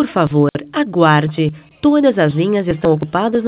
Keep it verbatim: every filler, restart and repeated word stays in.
Por favor, aguarde. Todas as linhas estão ocupadas no